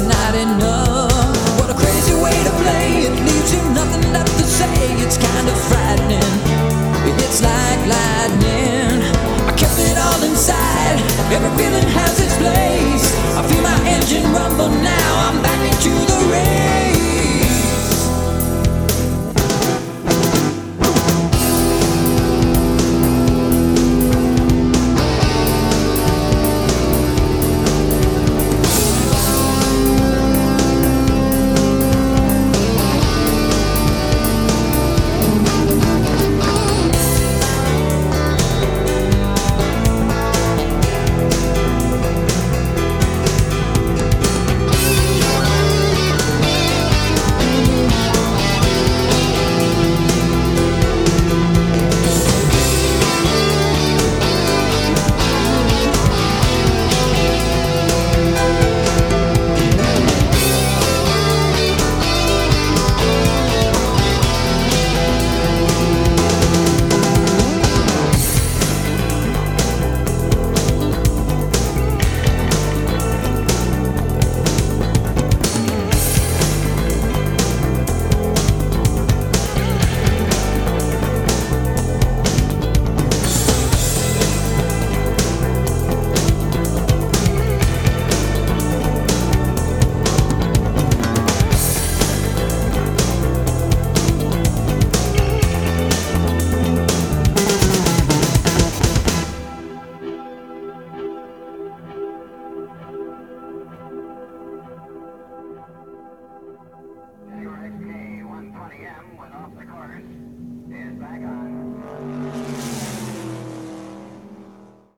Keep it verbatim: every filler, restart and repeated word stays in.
not enough. What a crazy way to play, it leaves you nothing left to say. It's kind of frightening, it hits like lightning. I kept it all inside, every feeling has its place. I feel my engine rumble now, I'm back into the race. X K one twenty M went off the course. Is back on.